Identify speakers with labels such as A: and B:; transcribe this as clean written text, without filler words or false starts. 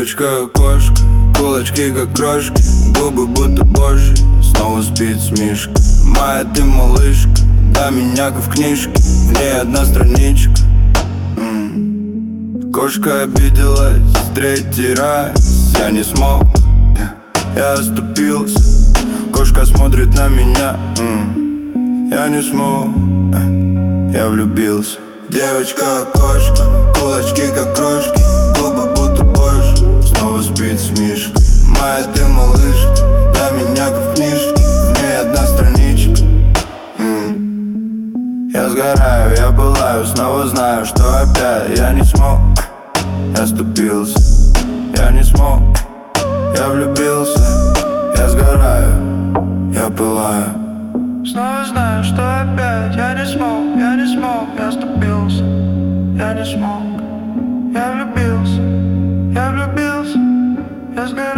A: Девочка кошка, кулачки как крошки, губы будто божьи, снова спит с мишкой. Моя ты малышка, да меня как в книжке, в ней одна страничка. Кошка обиделась третий раз, я не смог, я оступился. Кошка смотрит на меня, я не смог, я влюбился. Девочка кошка, кулачки как крошки, губы будто божьи, снова спит с мишкой. Моя ты малышка, да меня как в книжке, в ней одна страничка. Я сгораю, я пылаю, снова знаю, что опять я не смог, я оступился, я не смог, я влюбился. Я сгораю, я пылаю.
B: Снова знаю, что опять я не смог, я оступился, я не смог, я влюбился, я сгораю.